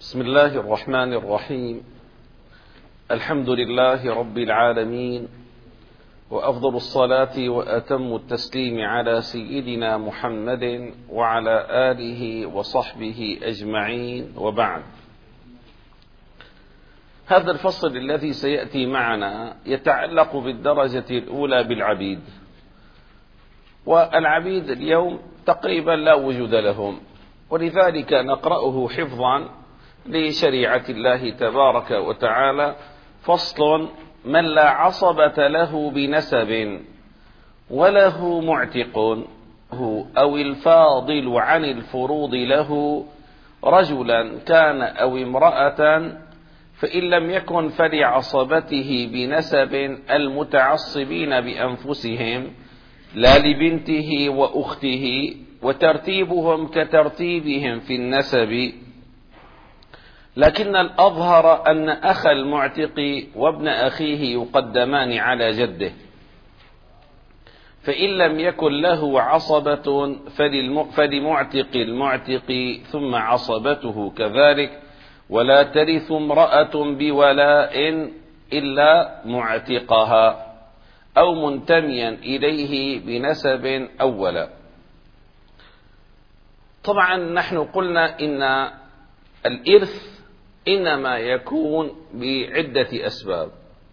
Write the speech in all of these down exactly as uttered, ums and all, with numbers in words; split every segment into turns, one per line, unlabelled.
بسم الله الرحمن الرحيم. الحمد لله رب العالمين، وأفضل الصلاة وأتم التسليم على سيدنا محمد وعلى آله وصحبه أجمعين، وبعد. هذا الفصل الذي سيأتي معنا يتعلق بالدرجة الأولى بالعبيد، والعبيد اليوم تقريبا لا وجود لهم، ولذلك نقرأه حفظا لشريعة الله تبارك وتعالى. فصل: من لا عصبة له بنسب وله معتق أو الفاضل عن الفروض له رجلا كان أو امرأة، فإن لم يكن فلعصبته بنسب المتعصبين بأنفسهم لا لبنته وأخته، وترتيبهم كترتيبهم في النسب، لكن الأظهر أن أخ المعتق وابن أخيه يقدمان على جده، فإن لم يكن له عصبة فلمعتق المعتق ثم عصبته كذلك، ولا ترث امرأة بولاء إلا معتقها أو منتميا إليه بنسب أولا. طبعا نحن قلنا إن الإرث إنما يكون بعدة أسباب.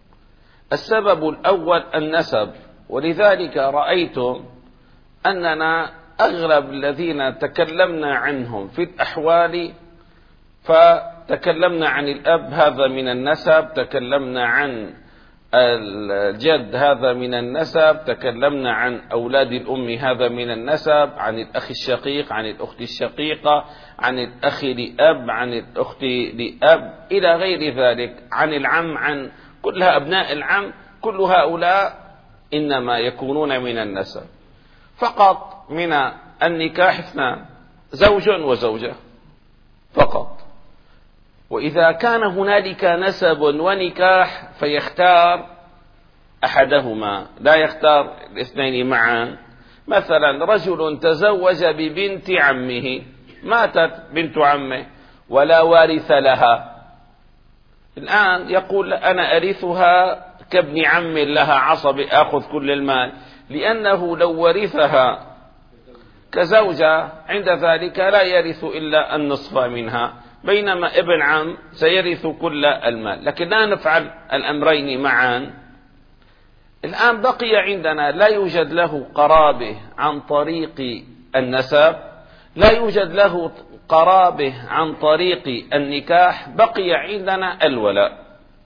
السبب الأول النسب، ولذلك رأيتم أننا أغلب الذين تكلمنا عنهم في الأحوال فتكلمنا عن الأب هذا من النسب، تكلمنا عن الجد هذا من النسب، تكلمنا عن أولاد الأم هذا من النسب، عن الأخ الشقيق، عن الأخت الشقيقة، عن الأخ لأب، عن الأخت لأب، إلى غير ذلك، عن العم، عن كلها أبناء العم. كل هؤلاء إنما يكونون من النسب. فقط من النكاح اثنان: زوج وزوجة فقط. وإذا كان هنالك نسب ونكاح فيختار أحدهما، لا يختار الاثنين معا. مثلا رجل تزوج ببنت عمه، ماتت بنت عمه ولا وارث لها، الآن يقول أنا أرثها كابن عم لها عصب، أخذ كل المال، لأنه لو ورثها كزوجة عند ذلك لا يرث إلا النصف منها، بينما ابن عم سيرث كل المال. لكن لا نفعل الأمرين معا. الآن بقي عندنا لا يوجد له قرابة عن طريق النسب، لا يوجد له قرابة عن طريق النكاح، بقي عندنا الولاء.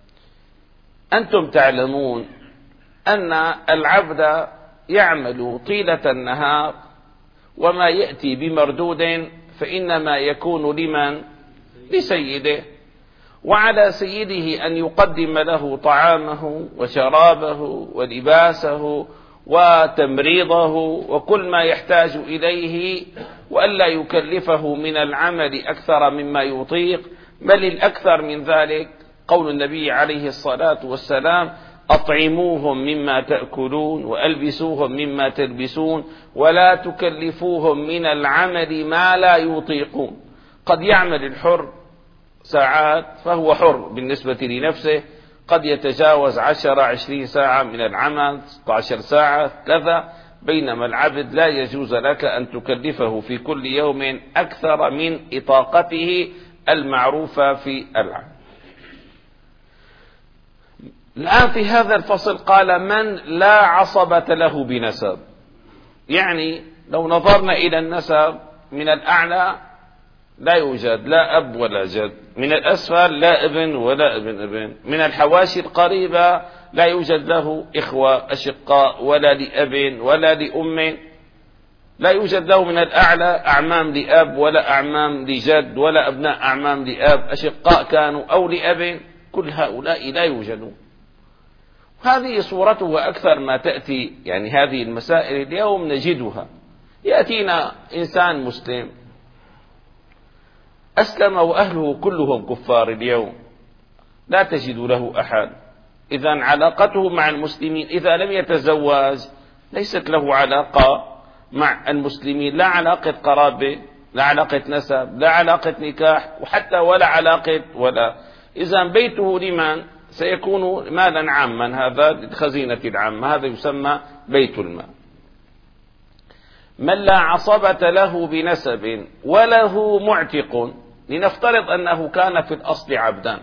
أنتم تعلمون أن العبد يعمل طيلة النهار وما يأتي بمردود فإنما يكون لمن؟ لسيده، وعلى سيده أن يقدم له طعامه وشرابه ولباسه وتمريضه وكل ما يحتاج إليه، وألا يكلفه من العمل أكثر مما يطيق، بل الأكثر من ذلك قول النبي عليه الصلاة والسلام: أطعموهم مما تأكلون وألبسوهم مما تلبسون ولا تكلفوهم من العمل ما لا يطيقون. قد يعمل الحر ساعات فهو حر بالنسبة لنفسه، قد يتجاوز عشر عشرين ساعة من العمل، ستة عشر ساعة كذا، بينما العبد لا يجوز لك أن تكلفه في كل يوم أكثر من إطاقته المعروفة في العمل. الآن في هذا الفصل قال: من لا عصبة له بنسب، يعني لو نظرنا إلى النسب من الأعلى لا يوجد لا أب ولا جد، من الأسفل لا ابن ولا ابن ابن، من الحواشي القريبة لا يوجد له إخوة أشقاء ولا لأب ولا لأم، لا يوجد له من الأعلى أعمام لأب ولا أعمام لجد ولا أبناء أعمام لأب أشقاء كانوا أو لأب، كل هؤلاء لا يوجدون. هذه صورته أكثر ما تأتي، يعني هذه المسائل اليوم نجدها. يأتينا إنسان مسلم أسلم وأهله كلهم كفار اليوم، لا تجد له أحد، إذا علاقته مع المسلمين إذا لم يتزوج ليست له علاقة مع المسلمين، لا علاقة قرابة لا علاقة نسب، لا علاقة نكاح، وحتى ولا علاقة ولا. إذا بيته لمن؟ سيكون مالا عاما، هذا خزينة العامة، هذا يسمى بيت المال. من لا عصبة له بنسب وله معتق، لنفترض أنه كان في الأصل عبدا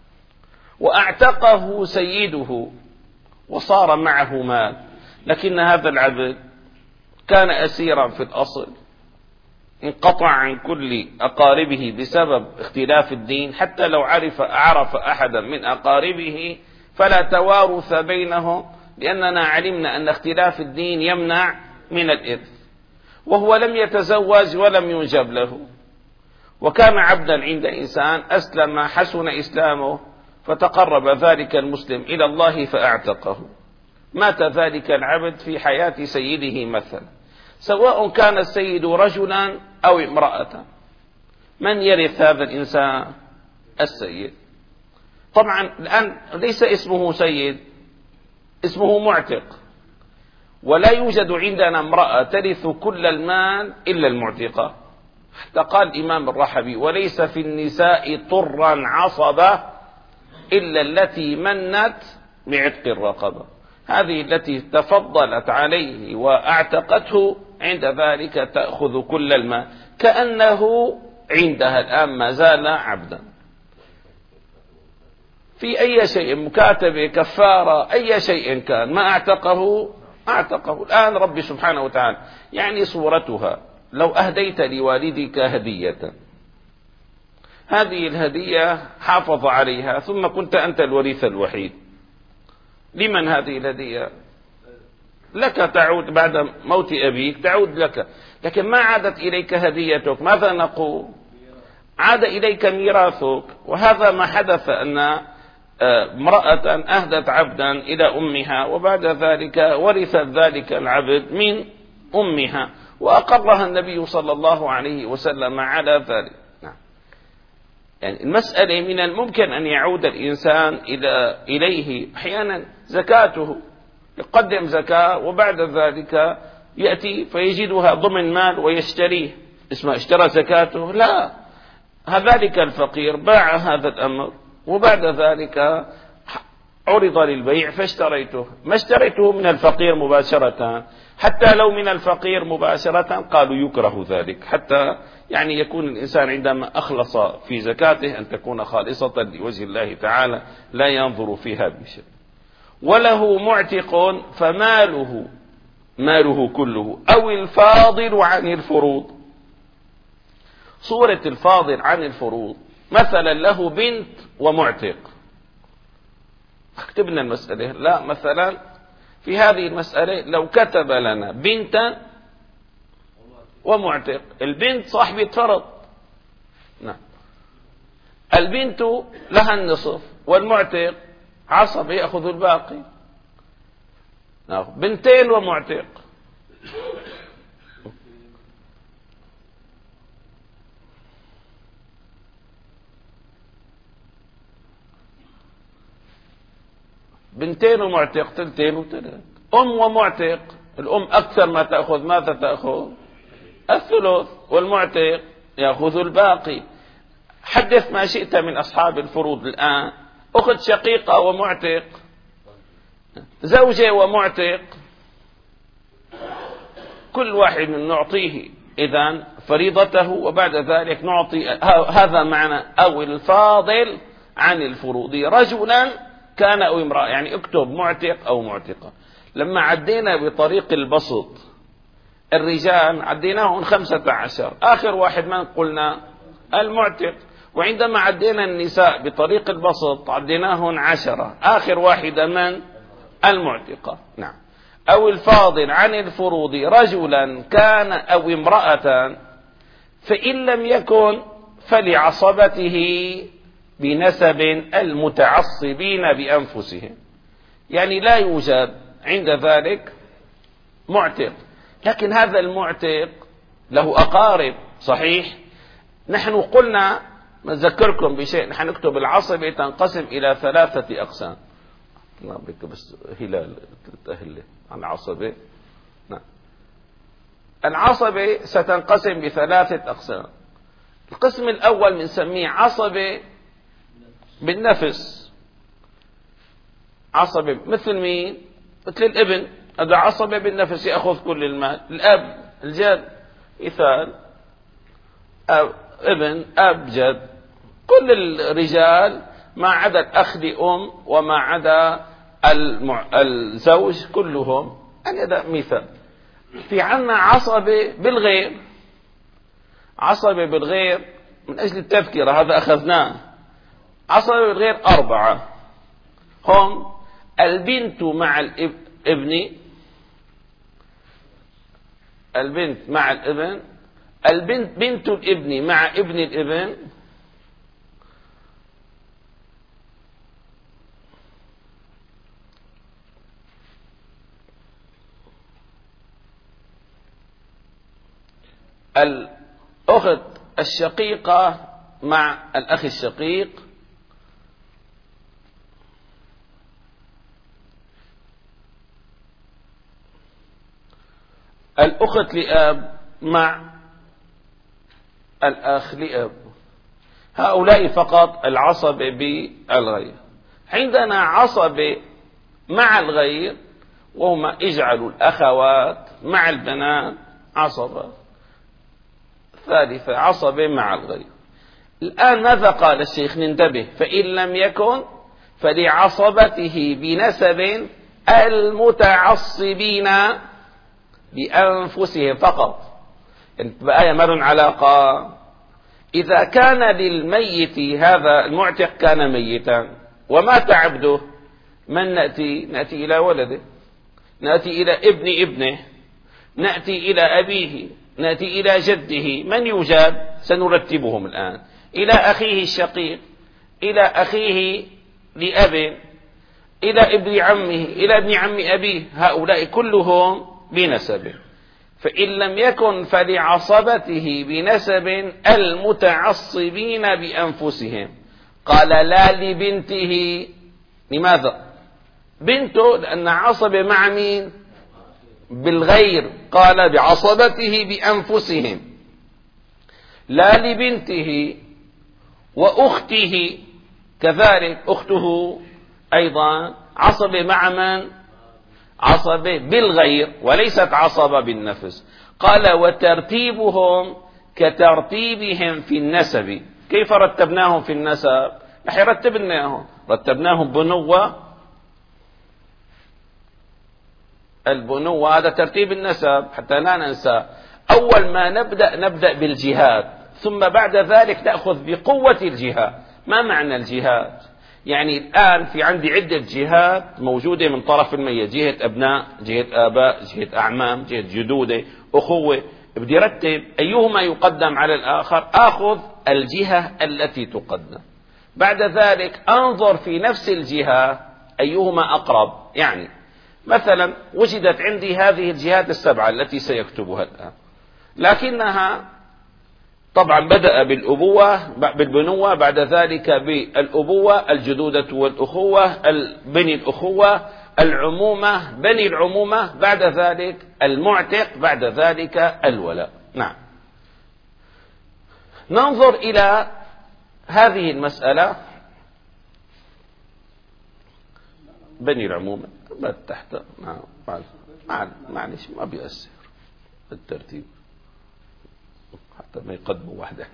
وأعتقه سيده وصار معه مال، لكن هذا العبد كان أسيرا في الأصل، انقطع عن كل أقاربه بسبب اختلاف الدين، حتى لو عرف أعرف أحدا من أقاربه فلا توارث بينهم، لأننا علمنا أن اختلاف الدين يمنع من الإرث، وهو لم يتزوج ولم ينجب له، وكان عبدا عند إنسان أسلم حسن إسلامه، فتقرب ذلك المسلم إلى الله فأعتقه، مات ذلك العبد في حياة سيده مثلا، سواء كان السيد رجلا أو امرأة، من يرث هذا الإنسان؟ السيد. طبعا الآن ليس اسمه سيد، اسمه معتق، ولا يوجد عندنا امرأة ترث كل المال إلا المعتقة، حتى قال الإمام الرحبي: وليس في النساء طرا عصبة إلا التي منت بعتق الرقبة، هذه التي تفضلت عليه وأعتقته، عند ذلك تأخذ كل المال، كأنه عندها الآن ما زال عبدا في أي شيء، مكاتبة، كفارة، أي شيء كان، ما أعتقه أعتقه. الآن ربي سبحانه وتعالى يعني صورتها: لو أهديت لوالدك هدية، هذه الهدية حافظ عليها، ثم كنت أنت الوريث الوحيد، لمن هذه الهدية؟ لك، تعود بعد موت أبيك، تعود لك، لكن ما عادت إليك هديتك، ماذا نقول؟ عاد إليك ميراثك. وهذا ما حدث، أن امرأة أهدت عبدا إلى أمها، وبعد ذلك ورثت ذلك العبد من أمها، وأقرها النبي صلى الله عليه وسلم على ذلك. نعم. يعني المسألة من الممكن أن يعود الإنسان إلى إليه أحيانا زكاته، يقدم زكاة وبعد ذلك يأتي فيجدها ضمن مال ويشتريه، اسمه اشترى زكاته؟ لا، هذلك الفقير باع هذا الأمر وبعد ذلك عرض للبيع فاشتريته، ما اشتريته من الفقير مباشرة، حتى لو من الفقير مباشرة قالوا يكره ذلك، حتى يعني يكون الإنسان عندما أخلص في زكاته أن تكون خالصة لوجه الله تعالى، لا ينظر فيها بشيء. وله معتق فماله ماله كله أو الفاضل عن الفروض. صورة الفاضل عن الفروض: مثلا له بنت ومعتق، اكتبنا المسألة. لا، مثلا في هذه المسألة لو كتب لنا بنتا ومعتق، البنت صاحبة فرض، نعم، البنت لها النصف والمعتق عصب يأخذ الباقي، نعم. بنتين ومعتق، بنتين ومعتق، تلتين وتلت. أم ومعتق، الأم أكثر ما تأخذ، ماذا تأخذ؟ الثلث، والمعتق يأخذ الباقي. حدث ما شئت من أصحاب الفروض الآن، أخت شقيقة ومعتق، زوجة ومعتق، كل واحد نعطيه إذن فريضته، وبعد ذلك نعطي، هذا معنى أو الفاضل عن الفروض، رجلا كان أو امرأة، يعني اكتب معتق أو معتقة. لما عدينا بطريق البسط الرجال عديناهم خمسة عشر، آخر واحد من قلنا المعتق، وعندما عدينا النساء بطريق البسط عديناهن عشرة، آخر واحدة من المعتقة. نعم. أو الفاضل عن الفروض رجلا كان أو امرأة، فإن لم يكن فلعصبته بنسب المتعصبين بأنفسهم، يعني لا يوجد عند ذلك معتق، لكن هذا المعتق له أقارب، صحيح. نحن قلنا، نذكركم بشيء، نحن نكتب العصبة تنقسم إلى ثلاثة أقسام. نعم، بس هلال تتأهل عن عصبة. نعم. العصبة ستنقسم بثلاثة أقسام. القسم الأول بنسميه عصبة بالنفس. عصبة مثل مين؟ مثل الابن، هذا عصبة بالنفس يأخذ كل المال. الأب، الجد، مثال أب، ابن، أب، جد، كل الرجال ما عدا الأخ لأم وما عدا المع... الزوج كلهم. هذا مثال. في عنا عصبة بالغير. عصبة بالغير من أجل التذكرة هذا أخذناه. عصبة بالغير أربعة هم: البنت مع الابن، البنت مع الابن، البنت بنت الابن مع ابن الابن، الأخت الشقيقة مع الأخ الشقيق، الأخت لأب مع الأخ لأب. هؤلاء فقط العصبة بالغير. عندنا عصبة مع الغير وهما اجعلوا الأخوات مع البنات عصبة ثالثة، عصبة مع الغير. الآن ماذا قال الشيخ؟ ننتبه. فإن لم يكن فلعصبته بنسب المتعصبين بأنفسهم فقط. بآية مر علاقة. إذا كان للميت هذا المعتق كان ميتا ومات عبده، من نأتي؟ نأتي إلى ولده، نأتي إلى ابن ابنه، نأتي إلى أبيه، نأتي إلى جده. من يوجد؟ سنرتبهم الآن. إلى أخيه الشقيق، إلى أخيه لأب، إلى ابن عمه، إلى ابن عم أبيه. هؤلاء كلهم بنسب. فإن لم يكن فلعصبته بنسب المتعصبين بأنفسهم. قال لا لبنته. لماذا؟ بنته لأن عصب مع مين؟ بالغير. قال بعصبته بأنفسهم. لا لبنته وأخته كذلك، أخته أيضا عصبة مع من؟ عصبة بالغير وليست عصبة بالنفس. قال وترتيبهم كترتيبهم في النسب. كيف رتبناهم في النسب؟ نحن رتبناهم رتبناهم بنوة. البنوة هذا ترتيب النسب حتى لا ننسى. أول ما نبدأ نبدأ بالجهات، ثم بعد ذلك نأخذ بقوة الجهات. ما معنى الجهات؟ يعني الآن في عندي عدة جهات موجودة من طرف الميت: جهة أبناء، جهة آباء، جهة أعمام، جهة جدودة، أخوة. بدي رتب أيهما يقدم على الآخر، آخذ الجهة التي تقدم. بعد ذلك أنظر في نفس الجهة أيهما أقرب. يعني مثلا وجدت عندي هذه الجهات السبعة التي سيكتبها الآن، لكنها طبعا بدأ بالأبوة بالبنوة، بعد ذلك بالأبوة، الجدودة والأخوة، بني الأخوة، العمومة، بني العمومة، بعد ذلك المعتق، بعد ذلك الولاء. نعم. ننظر إلى هذه المسألة. بني العمومة تحت. نعم معلش ما بيأثر الترتيب حتى ما يقدموا واحدة.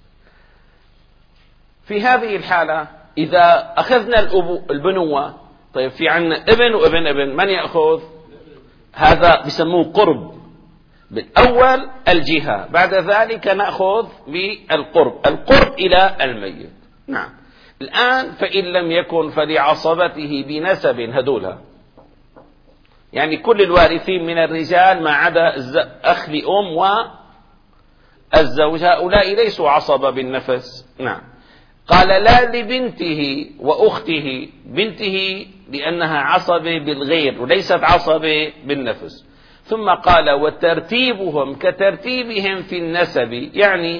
في هذه الحالة إذا أخذنا البنوة، طيب في عنا ابن وابن ابن، من يأخذ؟ هذا بسموه قرب. بالأول الجهة، بعد ذلك نأخذ بالقرب، القرب إلى الميت. نعم. الآن فإن لم يكن فلعصبته بنسب، هدولها يعني كل الوارثين من الرجال ما عدا أخ لأم والزوج، هؤلاء ليسوا عصبة بالنفس. نعم. قال لا لبنته وأخته. بنته لأنها عصبة بالغير وليست عصبة بالنفس. ثم قال وترتيبهم كترتيبهم في النسب، يعني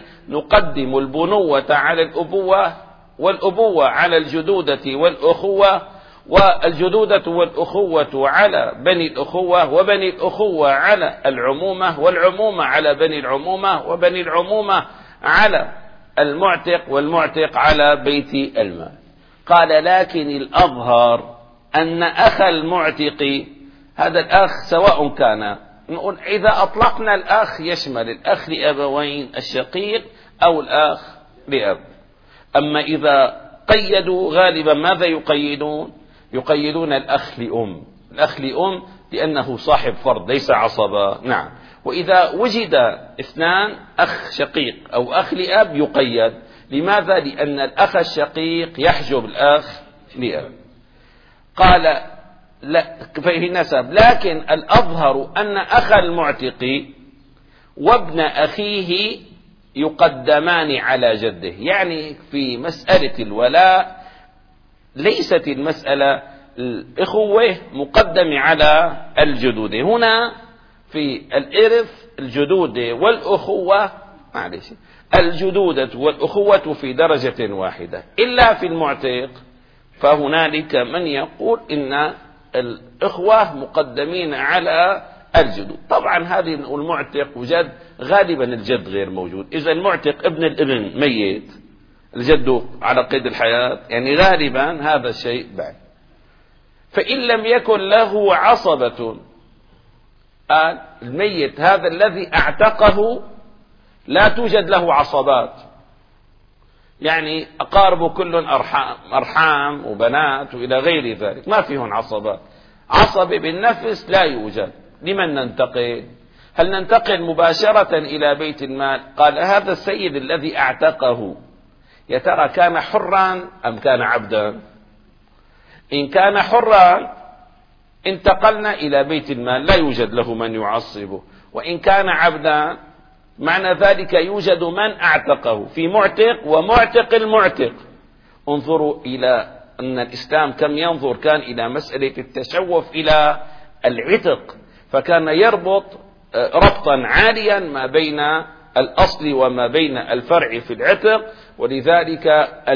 نقدم البنوة على الأبوة، والأبوة على الجدودة والأخوة، والجدودة والأخوة على بني الأخوة، وبني الأخوة على العمومة، والعمومة على بني العمومة، وبني العمومة على المعتق، والمعتق على بيت المال. قال لكن الأظهر أن أخ المعتق، هذا الأخ سواء كان، نقول إذا أطلقنا الأخ يشمل الأخ لأبوين الشقيق أو الأخ لأب. أما إذا قيدوا غالبا ماذا يقيدون؟ يقيدون الأخ لأم، الأخ لأم لأنه صاحب فرض ليس عصبة. نعم. وإذا وجد اثنان أخ شقيق أو أخ لأب يقيد. لماذا؟ لأن الأخ الشقيق يحجب الأخ لأب. قال لا فيه نسب، لكن الأظهر أن أخ المعتق وابن أخيه يقدمان على جده. يعني في مسألة الولاء ليست المسألة الإخوة مقدم على الجدودة. هنا في الإرث الجدودة والأخوة، معلش، الجدودة والأخوة في درجة واحدة، إلا في المعتق فهنالك من يقول إن الإخوة مقدمين على الجدود. طبعا هذه المعتق وجد، غالبا الجد غير موجود. إذا المعتق ابن الابن ميت، الجد على قيد الحياة، يعني غالبا هذا الشيء بعد. فإن لم يكن له عصبة، قال الميت هذا الذي اعتقه لا توجد له عصبات، يعني أقاربه كل أرحام, أرحام وبنات وإلى غير ذلك، ما فيهن عصبات. عصب بالنفس لا يوجد. لمن ننتقل؟ هل ننتقل مباشرة إلى بيت المال؟ قال هذا السيد الذي اعتقه يا ترى كان حرا أم كان عبدا؟ إن كان حرا انتقلنا إلى بيت المال، لا يوجد له من يعصبه. وإن كان عبدا معنى ذلك يوجد من اعتقه في معتق ومعتق المعتق. انظروا إلى أن الإسلام كم ينظر كان إلى مسألة التشوف إلى العتق، فكان يربط ربطا عاليا ما بين الأصل وما بين الفرع في العتق. ولذلك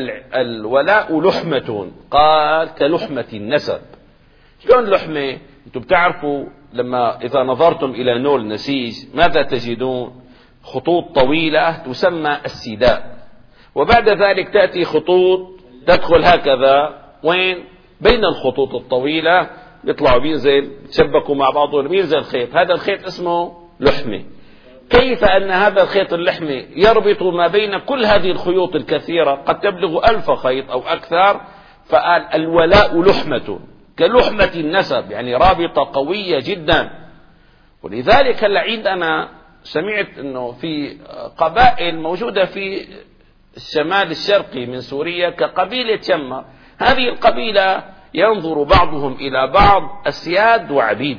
الولاء لحمة، قال كلحمة النسب. شلون لحمة؟ انتم بتعرفوا لما إذا نظرتم إلى نول نسيج ماذا تجدون؟ خطوط طويلة تسمى السداء، وبعد ذلك تأتي خطوط تدخل هكذا وين؟ بين الخطوط الطويلة، يطلعوا بينزل تشبكوا مع بعضهم بينزل خيط، هذا الخيط اسمه لحمة. كيف أن هذا الخيط اللحمة يربط ما بين كل هذه الخيوط الكثيرة قد تبلغ ألف خيط أو أكثر؟ فقال الولاء لحمة كلحمة النسب، يعني رابطة قوية جدا. ولذلك هلا عندنا سمعت أنه في قبائل موجودة في الشمال الشرقي من سوريا كقبيلة شمة، هذه القبيلة ينظر بعضهم إلى بعض أسياد وعبيد،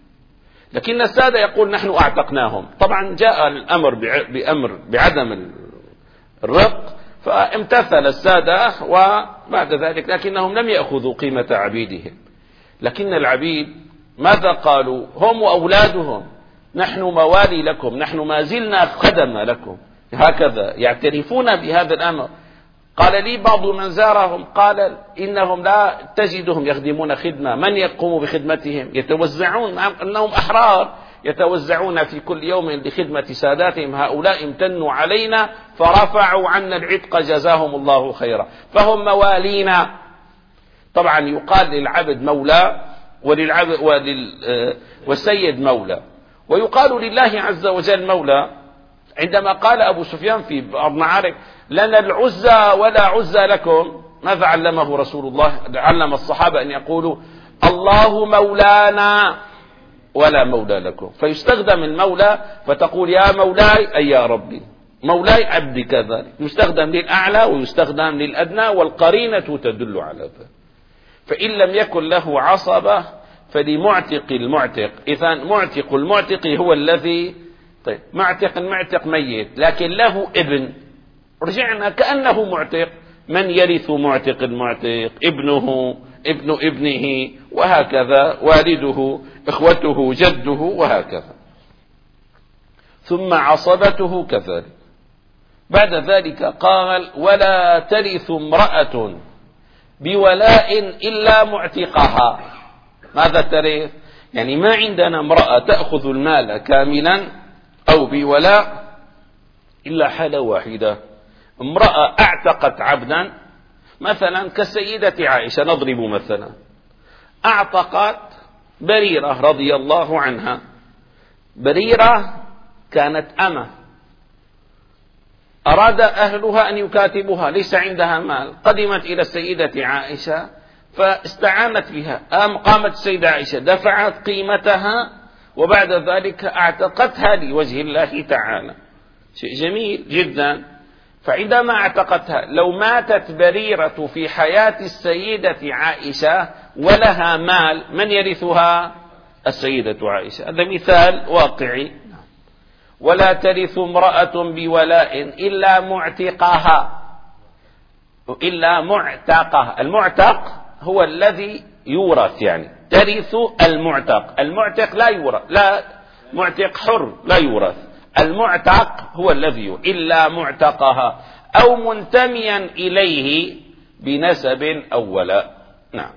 لكن السادة يقول نحن أعتقناهم. طبعا جاء الأمر بأمر بعدم الرق فامتثل السادة وبعد ذلك، لكنهم لم يأخذوا قيمة عبيدهم. لكن العبيد ماذا قالوا؟ هم وأولادهم نحن موالي لكم، نحن ما زلنا خدم لكم، هكذا يعترفون بهذا الأمر. قال لي بعض من زارهم قال إنهم لا تجدهم يخدمون خدمة، من يقوم بخدمتهم؟ يتوزعون، أنهم أحرار يتوزعون في كل يوم لخدمة ساداتهم. هؤلاء امتنوا علينا فرفعوا عنا العتق جزاهم الله خيرا، فهم موالينا. طبعا يقال للعبد مولى وللعبد ولل والسيد مولى، ويقال لله عز وجل مولى. عندما قال أبو سفيان في بعض معارك لنا العزى ولا عزى لكم، ماذا علمه رسول الله؟ علم الصحابة أن يقولوا الله مولانا ولا مولى لكم، فيستخدم المولى فتقول يا مولاي أي يا ربي، مولاي عبدي كذلك، يستخدم للأعلى ويستخدم للأدنى، والقرينة تدل على ذلك. فإن لم يكن له عصبة فلمعتق المعتق. إذا معتق المعتق هو الذي، طيب معتق المعتق ميت لكن له ابن، رجعنا كأنه معتق، من يرث معتق المعتق؟ ابنه، ابن ابنه، وهكذا والده، إخوته، جده، وهكذا. ثم عصبته كذلك. بعد ذلك قال ولا ترث امرأة بولاء إلا معتقها. ماذا ترث؟ يعني ما عندنا امرأة تأخذ المال كاملا أو بولاء إلا حالة واحدة، امرأة اعتقت عبدا، مثلا كالسيدة عائشة نضرب مثلا، اعتقت بريرة رضي الله عنها. بريرة كانت أمة، أراد أهلها أن يكاتبوها، ليس عندها مال، قدمت إلى السيدة عائشة فاستعانت بها، قامت السيدة عائشة دفعت قيمتها وبعد ذلك اعتقتها لوجه الله تعالى. شيء جميل جدا. فعندما اعتقتها، لو ماتت بريرة في حياة السيدة عائشة ولها مال، من يرثها؟ السيدة عائشة. هذا مثال واقعي. ولا ترث امرأة بولاء إلا معتقها، إلا معتقها. المعتق هو الذي يورث، يعني ترث المعتق. المعتق لا يورث، لا، معتق حر لا يورث. المعتق هو الذي يورث. إلا معتقها أو منتميا إليه بنسب أو ولاء. نعم.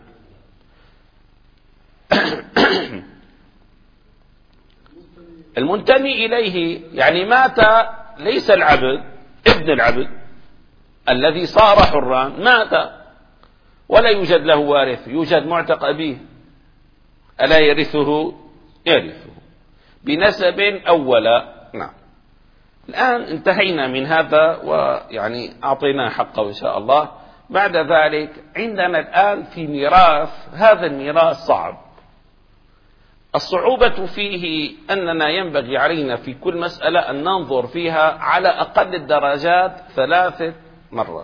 المنتمي إليه يعني مات، ليس العبد، ابن العبد الذي صار حرا مات ولا يوجد له وارث، يوجد معتق أبيه، ألا يرثه؟ يرثه بنسب أو ولاء. نعم. الآن انتهينا من هذا ويعني أعطينا حقه إن شاء الله. بعد ذلك عندنا الآن في ميراث، هذا الميراث صعب. الصعوبة فيه أننا ينبغي علينا في كل مسألة أن ننظر فيها على أقل الدرجات ثلاثة مرات.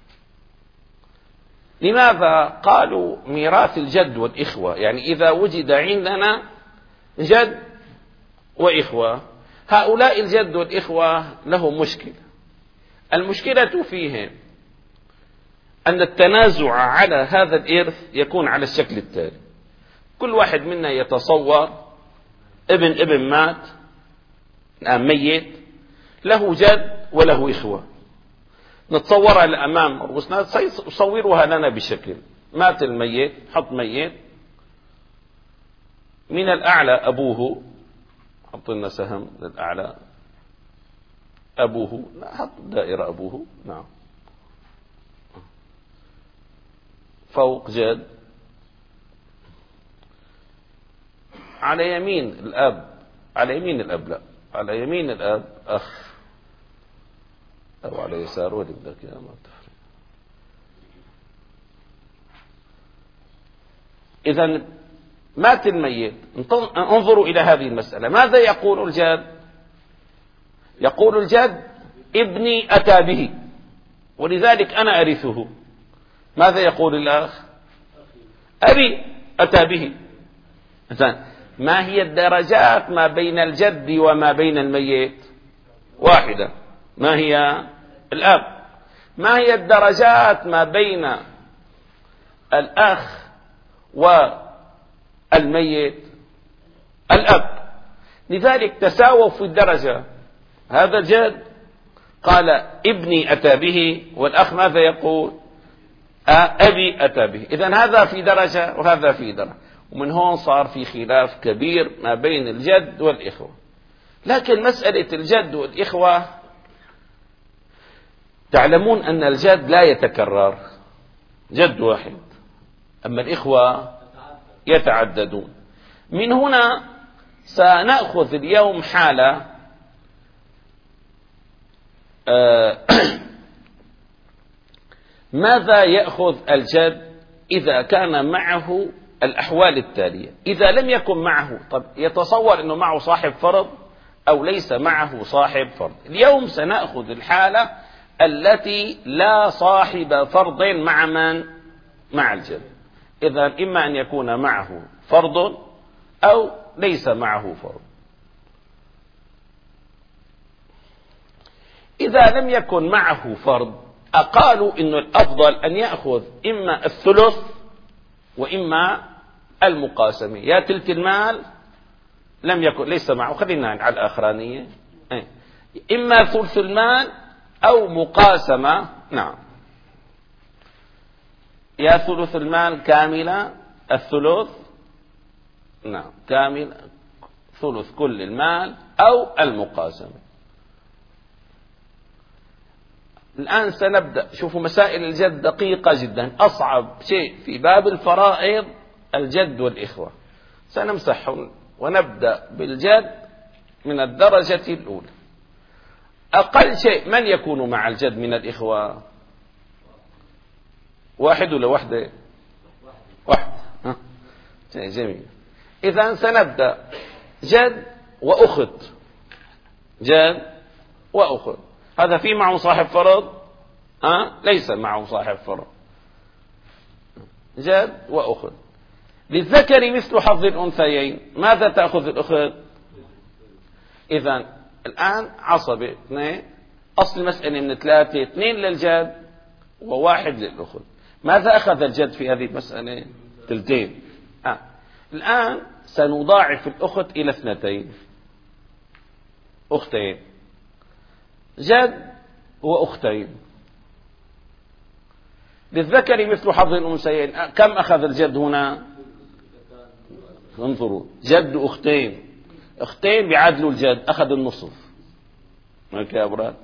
لماذا؟ قالوا ميراث الجد والإخوة، يعني إذا وجد عندنا جد وإخوة، هؤلاء الجد والإخوة لهم مشكلة. المشكلة فيهم أن التنازع على هذا الإرث يكون على الشكل التالي: كل واحد منا يتصور ابن ابن مات، ميت، له جد وله إخوة، نتصورها الأمام رؤوسنا، صورها لنا بشكل: مات الميت، حط ميت، من الأعلى أبوه، حط لنا سهم للأعلى أبوه، حط دائرة أبوه، نعم، فوق جد، على يمين الأب، على يمين الأب لا، على يمين الأب أخ، أو على يساره اللي بدك إياه، ما بتفرق. إذن مات الميت، انظروا إلى هذه المسألة، ماذا يقول الجد؟ يقول الجد: ابني أتى به ولذلك أنا أرثه. ماذا يقول الأخ؟ أبي أتى به. إذن ما هي الدرجات ما بين الجد وما بين الميت؟ واحدة. ما هي؟ الأب. ما هي الدرجات ما بين الأخ والميت؟ الأب. لذلك تساووا في الدرجة. هذا جد قال ابني أتى به، والأخ ماذا يقول؟ أبي أتى به. إذن هذا في درجة وهذا في درجة، ومن هون صار في خلاف كبير ما بين الجد والإخوة. لكن مسألة الجد والإخوة، تعلمون أن الجد لا يتكرر، جد واحد، أما الإخوة يتعددون. من هنا سنأخذ اليوم حالة ماذا يأخذ الجد إذا كان معه الأحوال التالية. إذا لم يكن معه، طب يتصور أنه معه صاحب فرض أو ليس معه صاحب فرض. اليوم سنأخذ الحالة التي لا صاحب فرض مع من؟ مع الجد. إذا إما أن يكون معه فرض أو ليس معه فرض. إذا لم يكن معه فرض، أقالوا إنه الأفضل أن يأخذ إما الثلث وإما المقاسمة. يا تلت المال لم يكن ليس معه، خلينا على الآخرانية، إما ثلث المال أو مقاسمة. نعم. يا ثلث المال كاملة الثلث، نعم كامل ثلث كل المال أو المقاسمة. الآن سنبدأ. شوفوا مسائل الجد دقيقة جدا. أصعب شيء في باب الفرائض الجد والإخوة. سنمسحهم ونبدأ بالجد من الدرجة الأولى. أقل شيء من يكون مع الجد من الإخوة؟ واحد ولا وحدة؟ واحد. جميل. إذن سنبدأ جد وأخت. جد وأخت. هذا في معه صاحب فرض؟ أه؟ ليس معه صاحب فرض. جد وأخت. للذكر مثل حظ الأنثيين. ماذا تأخذ الأخت؟ إذن الآن عصبة اثنين. أصل المسألة من ثلاثة، اثنين للجد وواحد للأخت. ماذا أخذ الجد في هذه المسألة؟ ثلثين. آه. الآن سنضاعف الأخت إلى اثنتين، أختين، جد وأختين. للذكر مثل حظ الأنثيين. كم أخذ الجد هنا؟ انظروا، جد أختين، أختين بيعادلوا الجد، أخذ النصف. هيك يا أبراد.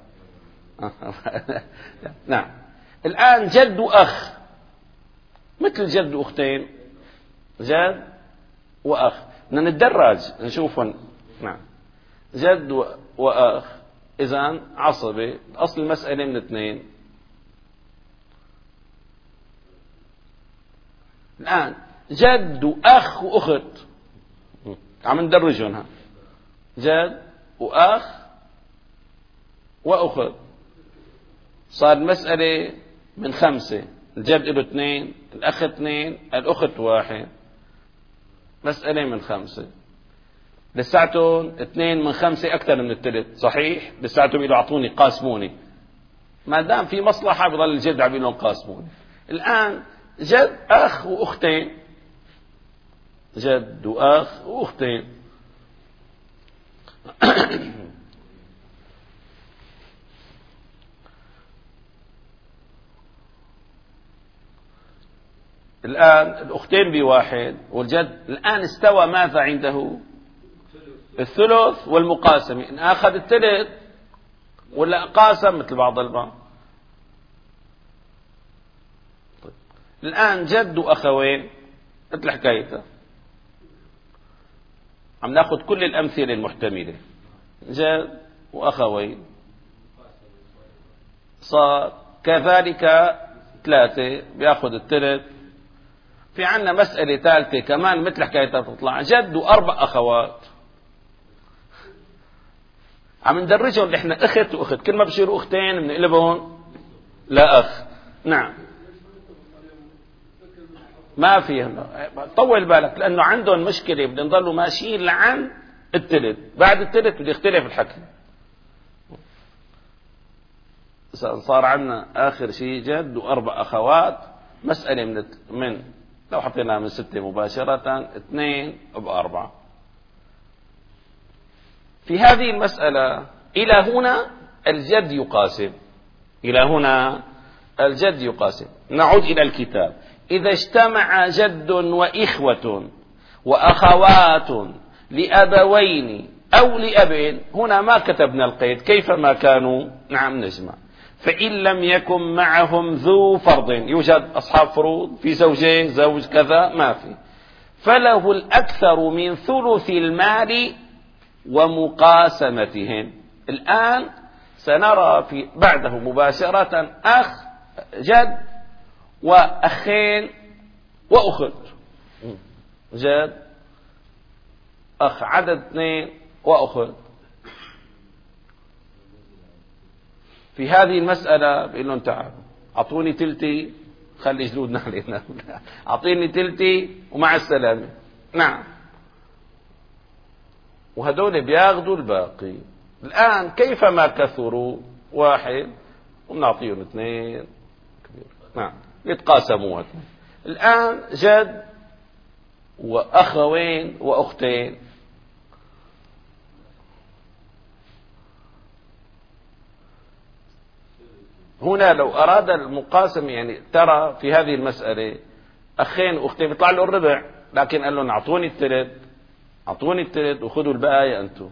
نعم. الآن جد وأخ مثل جد وأختين، جد وأخ. بدنا نتدرج نشوفهم. نعم. جد وأخ. إذن عصبة. أصل المسألة من اثنين. الآن جد وأخ وأخت. عم ندرجهم ها. جد وأخ وأخت. صار المسألة من خمسة. الجد له اثنين، الأخ اثنين، الأخت واحد. مسألة من خمسة. لساتهم اثنين من خمسة أكثر من الثلث. صحيح؟ لساتهم يقولوا أعطوني قاسموني. ما دام في مصلحة بضل الجد عم يقولون قاسموني. الآن جد أخ وأختين. جد وأخ وأختين. الآن الأختين بواحد والجد. الآن استوى ماذا عنده؟ الثلث والمقاسمة. إن أخذ الثلث ولا قاسم مثل بعض البعض. طيب. الآن جد وأخوين مثل حكايته. عم ناخذ كل الأمثلة المحتملة. جد وأخوين صار كذلك ثلاثة بياخذ الثلث. في عنا مسألة ثالثة كمان مثل حكايتها تطلع. جد وأربع أخوات. عم ندرجهم نحن أخت وأخت. كل ما بصيروا أختين بنقلبهم لا أخ. نعم. ما فيهم. طول بالك لأنه عندهم مشكلة. بدنا نضلوا ماشيين لعن الثلث. بعد الثلث بده يختلف الحكي. صار عندنا آخر شيء جد وأربع أخوات. مسألة من من لو حطيناها من ستة مباشرة اثنين بأربعة. في هذه المسألة إلى هنا الجد يقاسم. إلى هنا الجد يقاسم. نعود إلى الكتاب. إذا اجتمع جد وإخوة وأخوات لأبوين أو لأب. هنا ما كتبنا القيد كيفما كانوا. نعم نجمع. فإن لم يكن معهم ذو فرض. يوجد أصحاب فروض في زوجين زوج كذا ما في. فله الأكثر من ثلث المال ومقاسمتهم. الآن سنرى في بعده مباشرة أخ جد وأخين وأخت. جد أخ عدد اثنين وأخت. في هذه المسألة بيقول لهم تعالوا أعطوني تلتي. خلي جلودنا علينا. أعطيني تلتي ومع السلامة. نعم. وهدول بياخذوا الباقي. الآن كيفما كثروا واحد ونعطيهم اثنين. نعم. يتقاسموا. الآن جد وأخوين وأختين. هنا لو أراد المقاسم يعني ترى في هذه المسألة أخين وأختين بيطلع له الربع، لكن قال لهم أعطوني الثلث، أعطوني الثلث وخذوا البقايا أنتم.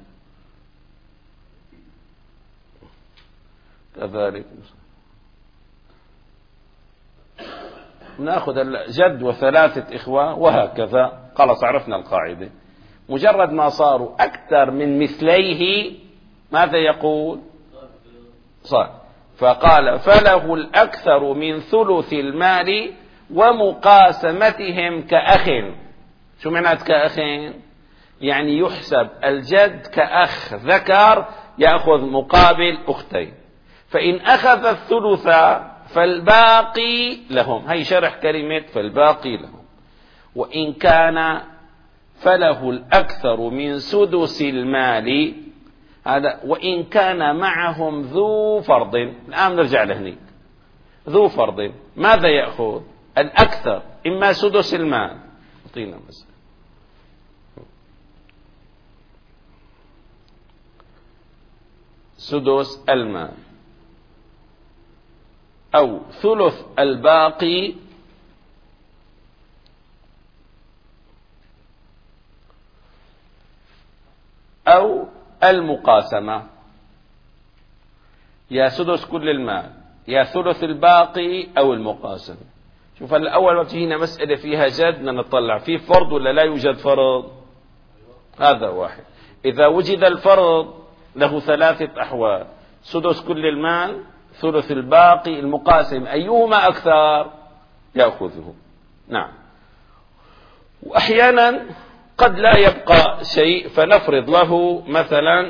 كذلك نأخذ جد وثلاثة إخوة وهكذا، خلاص عرفنا القاعدة. مجرد ما صاروا أكثر من مثليه ماذا يقول؟ صح. فقال فله الأكثر من ثلث المال ومقاسمتهم كأخ. شو معنات كأخين؟ يعني يحسب الجد كأخ ذكر يأخذ مقابل أختين، فإن أخذ الثلث فالباقي لهم. هي شرح كلمة فالباقي لهم. وإن كان فله الأكثر من سدس المال، هذا وإن كان معهم ذو فرض. الآن نرجع لهنيك، ذو فرض ماذا يأخذ؟ الأكثر، إما سدس المال، أعطينا مثلا سدس المال أو ثلث الباقي أو المقاسمة، يا سدس كل المال يا ثلث الباقي أو المقاسمة. شوف الأول وقت هنا مسألة فيها جد نطلع في فرض ولا لا يوجد فرض. هذا واحد. إذا وجد الفرض له ثلاثة أحوال: سدس كل المال، ثلث الباقي، المقاسم، أيهما أكثر يأخذه. نعم. وأحيانا قد لا يبقى شيء فنفرض له مثلا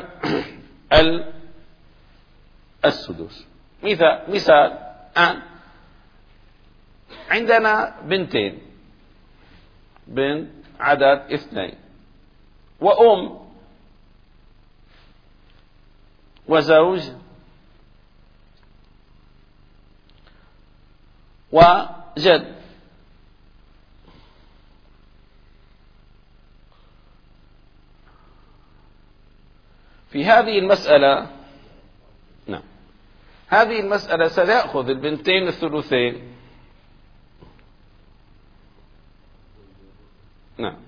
السدس. مثال مثال الآن عندنا بنتين، بنت عدد اثنين، وأم وزوج وجد. في هذه المسألة نعم هذه المسألة سيأخذ البنتين الثلثين. نعم.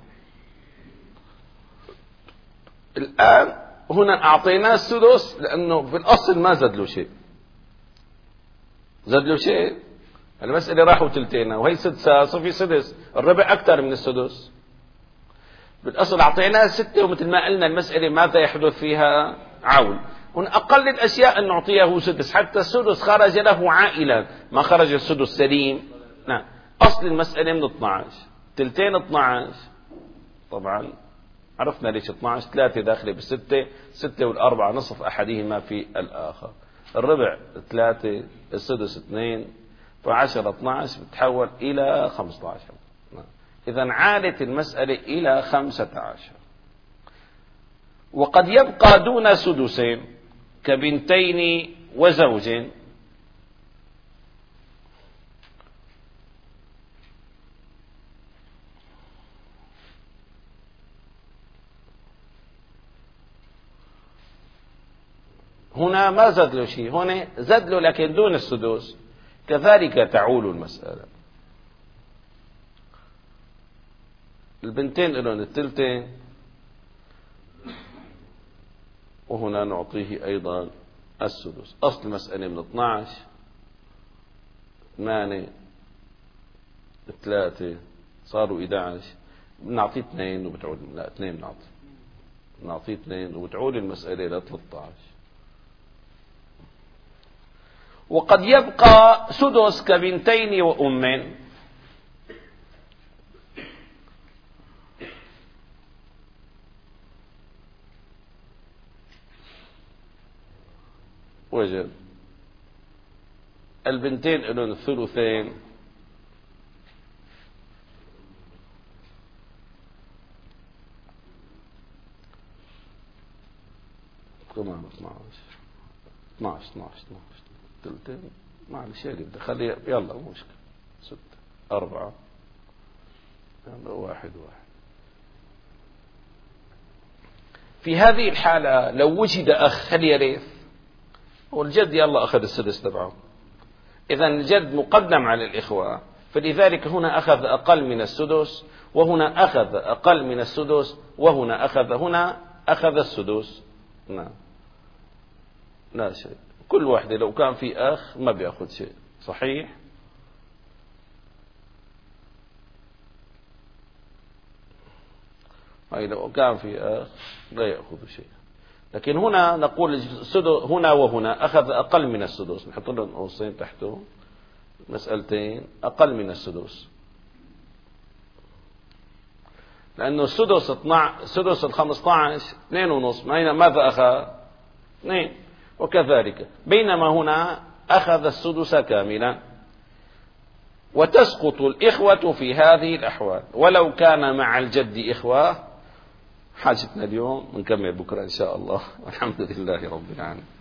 الآن هنا أعطيناه السدس لأنه في الأصل ما زاد له شيء، زاد له شيء المسألة راحوا تلتين وهي سدسة، صفي سدس، الربع أكثر من السدس. بالأصل أعطيناه ستة، ومثل ما قلنا المسألة ماذا يحدث فيها؟ عول. هنا أقل الأشياء أن نعطيه سدس، حتى السدس خرج له عائلا، ما خرج السدس سليم. نعم. أصل المسألة من اثني عشر، تلتين اثني عشر، طبعا عرفنا ليش اثني عشر، ثلاثة داخلة بالستة، ستة والأربعة نصف أحدهما في الآخر، الربع ثلاثة، السدس اثنين، فعشرة اثني عشر بتحول إلى خمسة عشر. إذن عادت المسألة إلى خمسة عشر. وقد يبقى دون سدسين كبنتين وزوج. هنا ما زاد له شيء، هنا زاد له لكن دون السدس. كذلك تعول المسألة. البنتين لهم الثلثين، وهنا نعطيه أيضا السدس. أصل المسألة من اثني عشر، ثمانية، ثلاثة، صاروا إحدى عشر، بنعطيه اثنين وبتعود، لا اثنين بنعطي نعطيه اثنين وبتعود المسألة إلى ثلاثة عشر. وقد يبقى سدس كبنتين وأم. وجد البنتين لهم الثلثين، كمان اثني عشر اثني عشر اثني عشر ثلثين، معلش يا بدي خليها يلا مو مشكلة، ستة أربعة، يلا واحد واحد. في هذه الحالة لو وجد أخ هل يرث؟ والجد يلا أخذ السدس تبعه، إذن الجد مقدم على الإخوة، فلذلك هنا أخذ أقل من السدس، وهنا أخذ أقل من السدس، وهنا أخذ هنا أخذ السدس. نعم لا شيء، كل واحدة لو كان في أخ ما بيأخذ شيء. صحيح؟ أي لو كان في أخ لا يأخذ شيء. لكن هنا نقول هنا وهنا أخذ أقل من السدس، نحط لهم قوسين تحته مسألتين، أقل من السدس، لأنه السدس اثناشر سدس الخمسة عشر اثنين ونصف، ماذا أخذ؟ اثنين. وكذلك بينما هنا أخذ السدس كاملا. وتسقط الإخوة في هذه الأحوال، ولو كان مع الجد إخوة. حاجتنا اليوم نكمل بكرة إن شاء الله، والحمد لله رب العالمين.